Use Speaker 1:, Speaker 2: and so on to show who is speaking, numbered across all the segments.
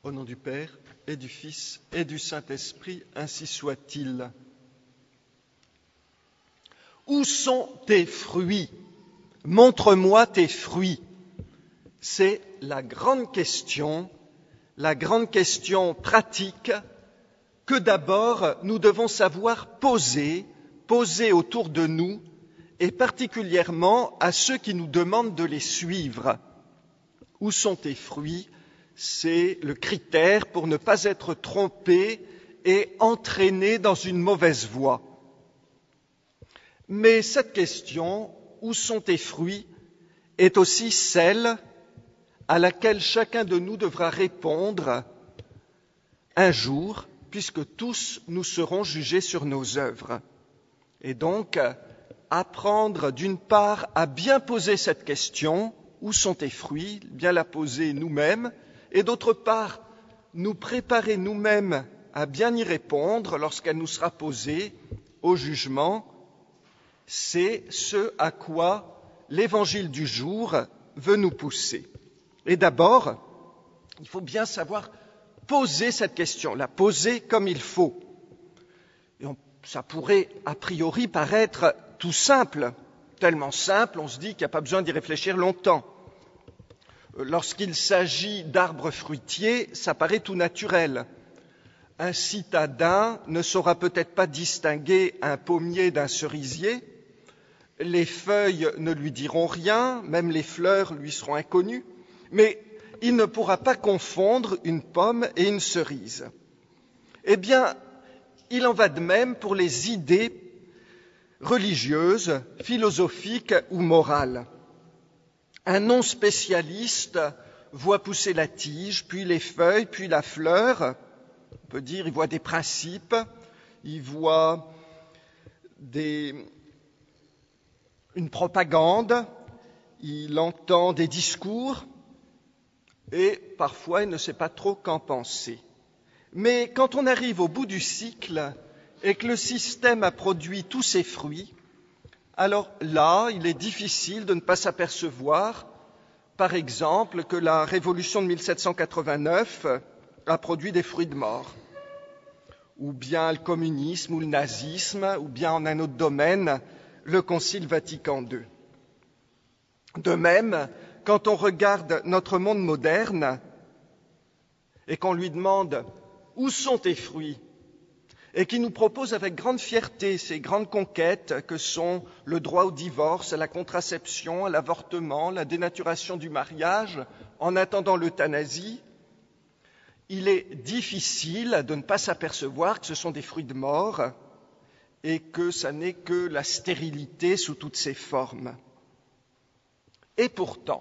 Speaker 1: Au nom du Père et du Fils et du Saint-Esprit, ainsi soit-il. Où sont tes fruits? Montre-moi tes fruits. C'est la grande question pratique que d'abord nous devons savoir poser autour de nous et particulièrement à ceux qui nous demandent de les suivre. Où sont tes fruits? C'est le critère pour ne pas être trompé et entraîné dans une mauvaise voie. Mais cette question, où sont tes fruits, est aussi celle à laquelle chacun de nous devra répondre un jour, puisque tous nous serons jugés sur nos œuvres. Et donc, apprendre d'une part à bien poser cette question, où sont tes fruits, bien la poser nous-mêmes, et d'autre part, nous préparer nous-mêmes à bien y répondre lorsqu'elle nous sera posée au jugement, c'est ce à quoi l'évangile du jour veut nous pousser. Et d'abord, il faut bien savoir poser cette question, la poser comme il faut. Et ça pourrait a priori paraître tout simple, tellement simple, on se dit qu'il n'y a pas besoin d'y réfléchir longtemps. Lorsqu'il s'agit d'arbres fruitiers, ça paraît tout naturel. Un citadin ne saura peut-être pas distinguer un pommier d'un cerisier. Les feuilles ne lui diront rien, même les fleurs lui seront inconnues, mais il ne pourra pas confondre une pomme et une cerise. Eh bien, il en va de même pour les idées religieuses, philosophiques ou morales. Un non-spécialiste voit pousser la tige, puis les feuilles, puis la fleur. On peut dire il voit des principes, il voit une propagande, il entend des discours et parfois il ne sait pas trop qu'en penser. Mais quand on arrive au bout du cycle et que le système a produit tous ses fruits, alors là, il est difficile de ne pas s'apercevoir, par exemple, que la révolution de 1789 a produit des fruits de mort, ou bien le communisme ou le nazisme, ou bien en un autre domaine, le Concile Vatican II. De même, quand on regarde notre monde moderne et qu'on lui demande « Où sont tes fruits ?» et qui nous propose avec grande fierté ces grandes conquêtes que sont le droit au divorce, à la contraception, à l'avortement, la dénaturation du mariage, en attendant l'euthanasie, il est difficile de ne pas s'apercevoir que ce sont des fruits de mort et que ça n'est que la stérilité sous toutes ses formes. Et pourtant,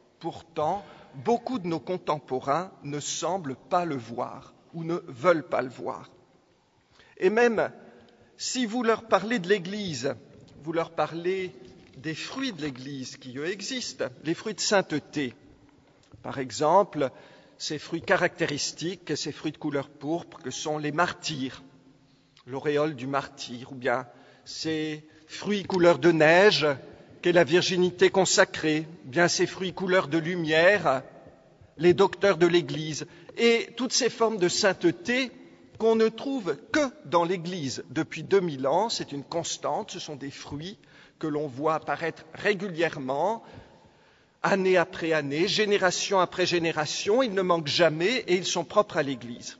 Speaker 1: beaucoup de nos contemporains ne semblent pas le voir ou ne veulent pas le voir. Et même si vous leur parlez de l'Église, vous leur parlez des fruits de l'Église qui eux existent, les fruits de sainteté, par exemple, ces fruits caractéristiques, ces fruits de couleur pourpre que sont les martyrs, l'auréole du martyr, ou bien ces fruits couleur de neige qu'est la virginité consacrée, ou bien ces fruits couleur de lumière, les docteurs de l'Église, et toutes ces formes de sainteté qu'on ne trouve que dans l'Église depuis 2000 ans, c'est une constante, ce sont des fruits que l'on voit apparaître régulièrement, année après année, génération après génération, ils ne manquent jamais et ils sont propres à l'Église.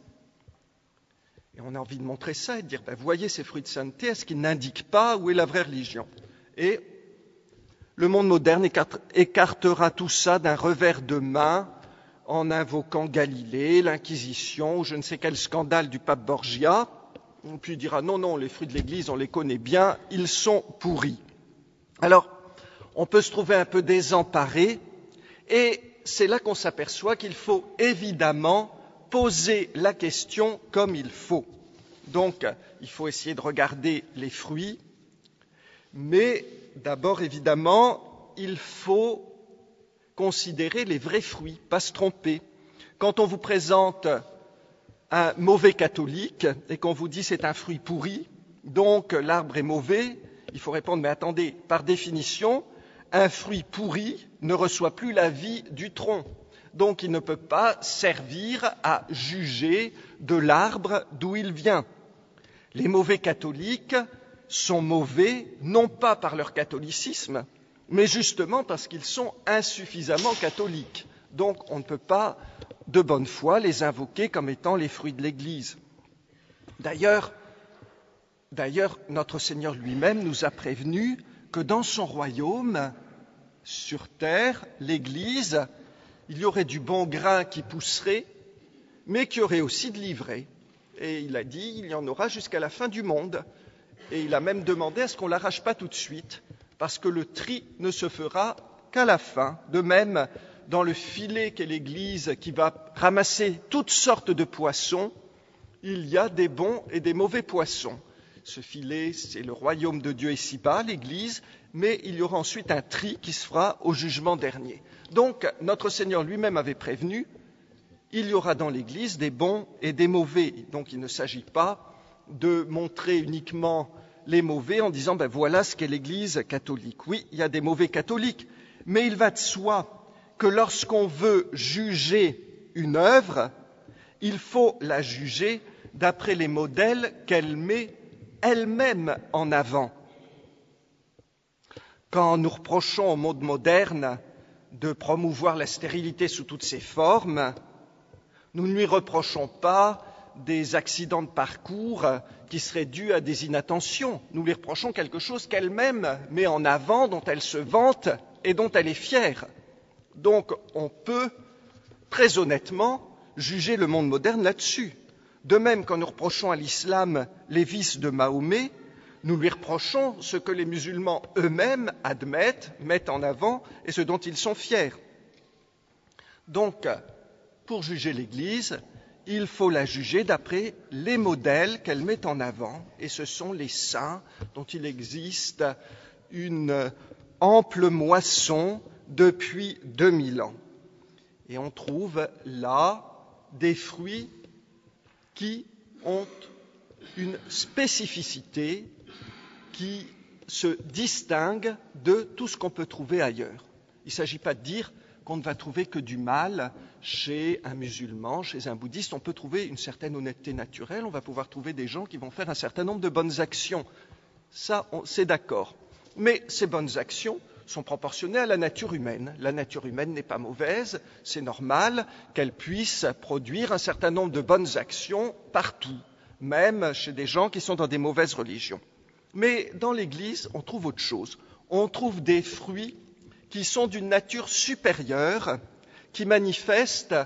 Speaker 1: Et on a envie de montrer ça et de dire, vous voyez ces fruits de sainteté, est-ce qu'ils n'indiquent pas où est la vraie religion? Et le monde moderne écartera tout ça d'un revers de main en invoquant Galilée, l'Inquisition, ou je ne sais quel scandale du pape Borgia, puis il dira non, les fruits de l'Église, on les connaît bien, ils sont pourris. Alors, on peut se trouver un peu désemparé, et c'est là qu'on s'aperçoit qu'il faut évidemment poser la question comme il faut. Donc, il faut essayer de regarder les fruits, mais d'abord, évidemment, il faut considérer les vrais fruits, pas se tromper. Quand on vous présente un mauvais catholique et qu'on vous dit c'est un fruit pourri, donc l'arbre est mauvais, il faut répondre mais attendez, par définition, un fruit pourri ne reçoit plus la vie du tronc. Donc il ne peut pas servir à juger de l'arbre d'où il vient. Les mauvais catholiques sont mauvais, non pas par leur catholicisme, mais justement parce qu'ils sont insuffisamment catholiques. Donc on ne peut pas de bonne foi les invoquer comme étant les fruits de l'Église. D'ailleurs, notre Seigneur lui-même nous a prévenu que dans son royaume, sur terre, l'Église, il y aurait du bon grain qui pousserait, mais qu'il y aurait aussi de l'ivraie. Et il a dit, il y en aura jusqu'à la fin du monde. Et il a même demandé à ce qu'on ne l'arrache pas tout de suite, parce que le tri ne se fera qu'à la fin. De même, dans le filet qu'est l'Église, qui va ramasser toutes sortes de poissons, il y a des bons et des mauvais poissons. Ce filet, c'est le royaume de Dieu ici-bas, l'Église, mais il y aura ensuite un tri qui se fera au jugement dernier. Donc, notre Seigneur lui-même avait prévenu, il y aura dans l'Église des bons et des mauvais. Donc, il ne s'agit pas de montrer uniquement les mauvais en disant voilà ce qu'est l'Église catholique. Oui, il y a des mauvais catholiques, mais il va de soi que lorsqu'on veut juger une œuvre, il faut la juger d'après les modèles qu'elle met elle-même en avant. Quand nous reprochons au monde moderne de promouvoir la stérilité sous toutes ses formes, nous ne lui reprochons pas des accidents de parcours qui seraient dus à des inattentions. Nous lui reprochons quelque chose qu'elle-même met en avant, dont elle se vante et dont elle est fière. Donc on peut très honnêtement juger le monde moderne là-dessus. De même, quand nous reprochons à l'islam les vices de Mahomet, nous lui reprochons ce que les musulmans eux-mêmes admettent, mettent en avant et ce dont ils sont fiers. Donc, pour juger l'Église, il faut la juger d'après les modèles qu'elle met en avant, et ce sont les saints dont il existe une ample moisson depuis 2000 ans. Et on trouve là des fruits qui ont une spécificité qui se distingue de tout ce qu'on peut trouver ailleurs. Il ne s'agit pas de dire qu'on ne va trouver que du mal chez un musulman, chez un bouddhiste. On peut trouver une certaine honnêteté naturelle, on va pouvoir trouver des gens qui vont faire un certain nombre de bonnes actions. Ça, c'est d'accord. Mais ces bonnes actions sont proportionnées à la nature humaine. La nature humaine n'est pas mauvaise, c'est normal qu'elle puisse produire un certain nombre de bonnes actions partout, même chez des gens qui sont dans des mauvaises religions. Mais dans l'Église, on trouve autre chose. On trouve des fruits qui sont d'une nature supérieure, qui manifestent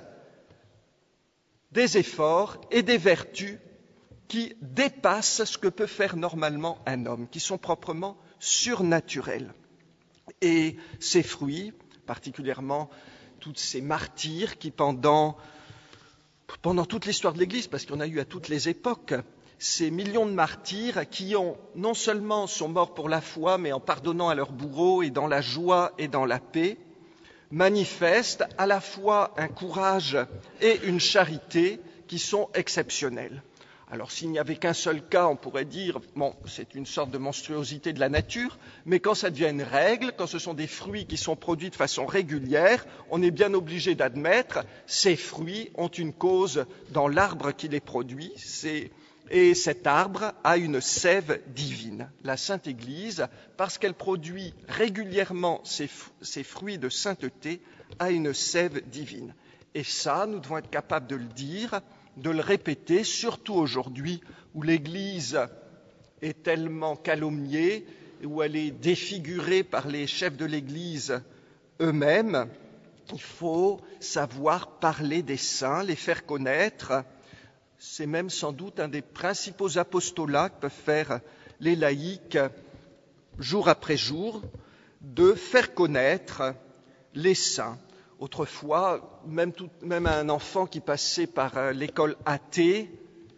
Speaker 1: des efforts et des vertus qui dépassent ce que peut faire normalement un homme, qui sont proprement surnaturels. Et ces fruits, particulièrement tous ces martyrs qui pendant toute l'histoire de l'Église, parce qu'il y en a eu à toutes les époques, ces millions de martyrs qui non seulement sont morts pour la foi, mais en pardonnant à leurs bourreaux et dans la joie et dans la paix, manifestent à la fois un courage et une charité qui sont exceptionnels. Alors s'il n'y avait qu'un seul cas, on pourrait dire, c'est une sorte de monstruosité de la nature, mais quand ça devient une règle, quand ce sont des fruits qui sont produits de façon régulière, on est bien obligé d'admettre ces fruits ont une cause dans l'arbre qui les produit, et cet arbre a une sève divine. La Sainte Église, parce qu'elle produit régulièrement ces fruits de sainteté, a une sève divine. Et ça, nous devons être capables de le dire, de le répéter, surtout aujourd'hui où l'Église est tellement calomniée, où elle est défigurée par les chefs de l'Église eux-mêmes. Il faut savoir parler des saints, les faire connaître. C'est même sans doute un des principaux apostolats que peuvent faire les laïcs jour après jour, de faire connaître les saints. Autrefois, même un enfant qui passait par l'école athée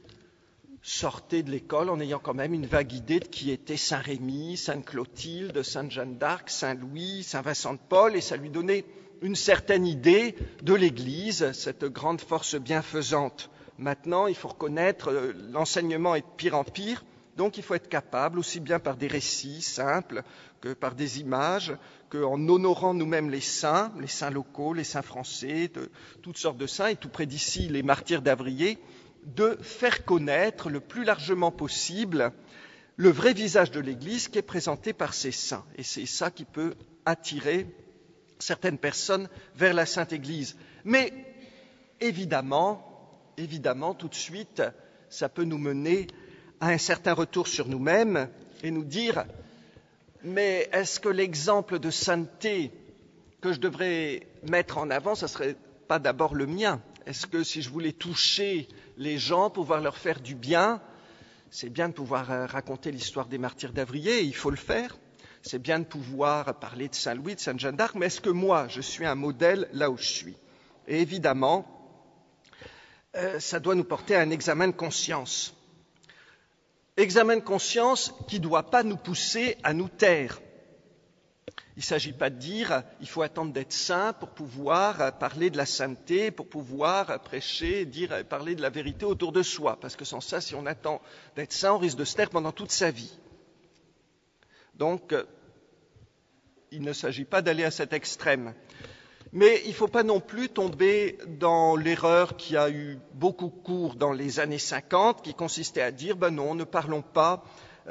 Speaker 1: sortait de l'école en ayant quand même une vague idée de qui était Saint Rémy, Sainte Clotilde, Sainte Jeanne d'Arc, Saint Louis, Saint Vincent de Paul, et ça lui donnait une certaine idée de l'Église, cette grande force bienfaisante. Maintenant, il faut reconnaître, l'enseignement est de pire en pire, Donc il faut être capable, aussi bien par des récits simples que par des images, qu'en honorant nous-mêmes les saints locaux, les saints français, de toutes sortes de saints, et tout près d'ici les martyrs d'Avrier, de faire connaître le plus largement possible le vrai visage de l'Église qui est présenté par ces saints. Et c'est ça qui peut attirer certaines personnes vers la Sainte Église. Mais évidemment, tout de suite, ça peut nous mener à un certain retour sur nous-mêmes et nous dire « Mais est-ce que l'exemple de sainteté que je devrais mettre en avant, ça ne serait pas d'abord le mien ? Est-ce que si je voulais toucher les gens, pouvoir leur faire du bien, c'est bien de pouvoir raconter l'histoire des martyrs d'Avrier, et il faut le faire. C'est bien de pouvoir parler de Saint-Louis, de Sainte-Jeanne d'Arc, mais est-ce que moi, je suis un modèle là où je suis ? Et évidemment, ça doit nous porter à un examen de conscience. Examen de conscience qui ne doit pas nous pousser à nous taire. Il ne s'agit pas de dire il faut attendre d'être saint pour pouvoir parler de la sainteté, pour pouvoir prêcher, parler de la vérité autour de soi. Parce que sans ça, si on attend d'être saint, on risque de se taire pendant toute sa vie. Donc, il ne s'agit pas d'aller à cet extrême. Mais il ne faut pas non plus tomber dans l'erreur qui a eu beaucoup cours dans les années 50, qui consistait à dire non, ne parlons pas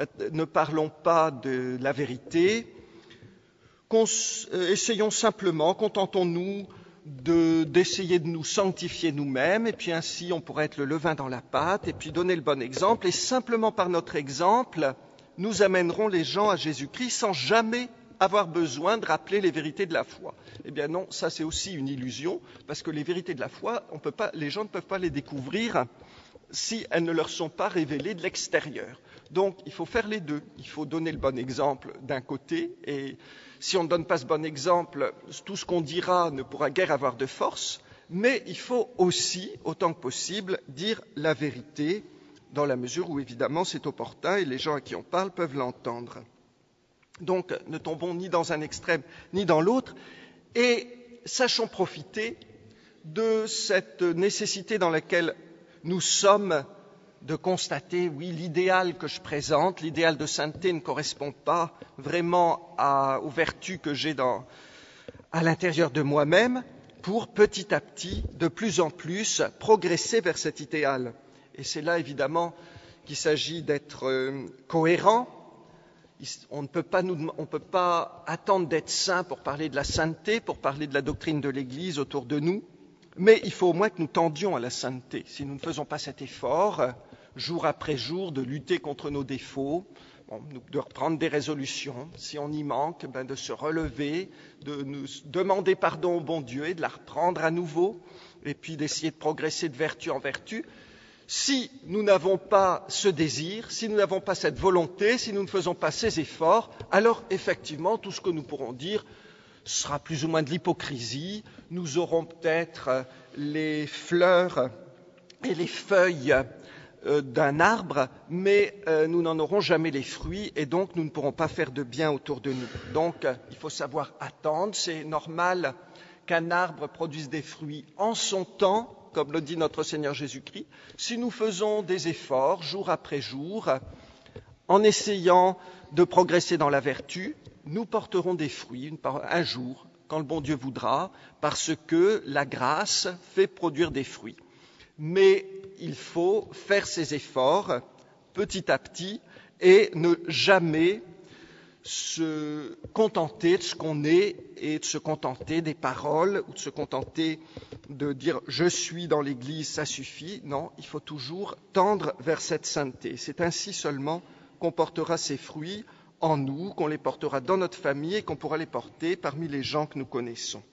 Speaker 1: de la vérité. Essayons simplement, contentons-nous d'essayer de nous sanctifier nous-mêmes, et puis ainsi on pourrait être le levain dans la pâte, et puis donner le bon exemple, et simplement par notre exemple, nous amènerons les gens à Jésus-Christ sans jamais avoir besoin de rappeler les vérités de la foi. Eh bien non, ça c'est aussi une illusion, parce que les vérités de la foi, les gens ne peuvent pas les découvrir si elles ne leur sont pas révélées de l'extérieur. Donc il faut faire les deux. Il faut donner le bon exemple d'un côté, et si on ne donne pas ce bon exemple, tout ce qu'on dira ne pourra guère avoir de force, mais il faut aussi, autant que possible, dire la vérité, dans la mesure où évidemment c'est opportun et les gens à qui on parle peuvent l'entendre. Donc ne tombons ni dans un extrême ni dans l'autre, et sachons profiter de cette nécessité dans laquelle nous sommes de constater, oui, l'idéal que je présente, l'idéal de sainteté ne correspond pas vraiment aux vertus que j'ai à l'intérieur de moi-même, pour petit à petit, de plus en plus, progresser vers cet idéal. Et c'est là évidemment qu'il s'agit d'être cohérent. On ne peut pas attendre d'être saint pour parler de la sainteté, pour parler de la doctrine de l'Église autour de nous, mais il faut au moins que nous tendions à la sainteté. Si nous ne faisons pas cet effort, jour après jour, de lutter contre nos défauts, de reprendre des résolutions, si on y manque, de se relever, de nous demander pardon au bon Dieu et de la reprendre à nouveau, et puis d'essayer de progresser de vertu en vertu. Si nous n'avons pas ce désir, si nous n'avons pas cette volonté, si nous ne faisons pas ces efforts, alors effectivement, tout ce que nous pourrons dire sera plus ou moins de l'hypocrisie. Nous aurons peut-être les fleurs et les feuilles d'un arbre, mais nous n'en aurons jamais les fruits, et donc nous ne pourrons pas faire de bien autour de nous. Donc il faut savoir attendre. C'est normal qu'un arbre produise des fruits en son temps, comme le dit notre Seigneur Jésus-Christ. Si nous faisons des efforts jour après jour, en essayant de progresser dans la vertu, nous porterons des fruits un jour, quand le bon Dieu voudra, parce que la grâce fait produire des fruits. Mais il faut faire ces efforts petit à petit et ne jamais se contenter de ce qu'on est et de se contenter des paroles ou de se contenter de dire « je suis dans l'Église, ça suffit ». Non, il faut toujours tendre vers cette sainteté. C'est ainsi seulement qu'on portera ces fruits en nous, qu'on les portera dans notre famille et qu'on pourra les porter parmi les gens que nous connaissons.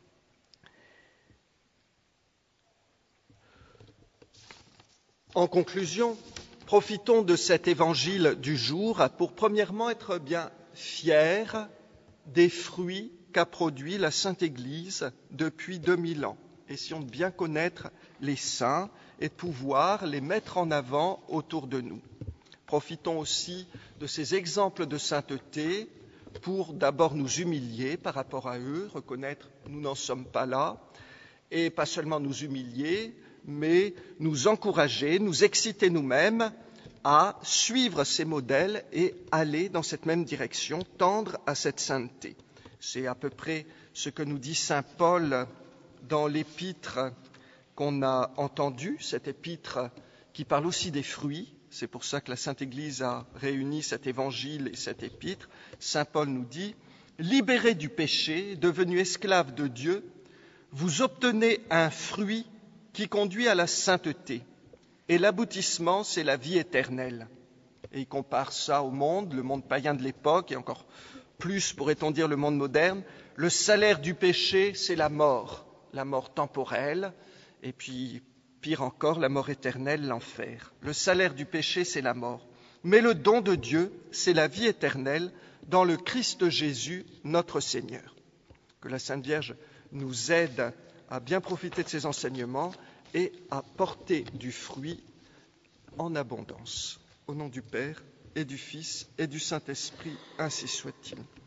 Speaker 1: En conclusion, profitons de cet évangile du jour pour premièrement être bien fiers des fruits qu'a produits la Sainte Église depuis 2000 ans. Essayons de bien connaître les saints et de pouvoir les mettre en avant autour de nous. Profitons aussi de ces exemples de sainteté pour d'abord nous humilier par rapport à eux, reconnaître que nous n'en sommes pas là, et pas seulement nous humilier, mais nous encourager, nous exciter nous-mêmes à suivre ces modèles et aller dans cette même direction, tendre à cette sainteté. C'est à peu près ce que nous dit saint Paul dans l'épître qu'on a entendu, cette épître qui parle aussi des fruits. C'est pour ça que la Sainte Église a réuni cet évangile et cette épître. Saint Paul nous dit « Libérés du péché, devenus esclaves de Dieu, vous obtenez un fruit qui conduit à la sainteté. Et l'aboutissement, c'est la vie éternelle. » Et il compare ça au monde, le monde païen de l'époque, et encore plus, pourrait-on dire, le monde moderne. Le salaire du péché, c'est la mort temporelle, et puis, pire encore, la mort éternelle, l'enfer. Le salaire du péché, c'est la mort. Mais le don de Dieu, c'est la vie éternelle dans le Christ Jésus, notre Seigneur. Que la Sainte Vierge nous aide à bien profiter de ses enseignements et à porter du fruit en abondance. Au nom du Père et du Fils et du Saint-Esprit, ainsi soit-il.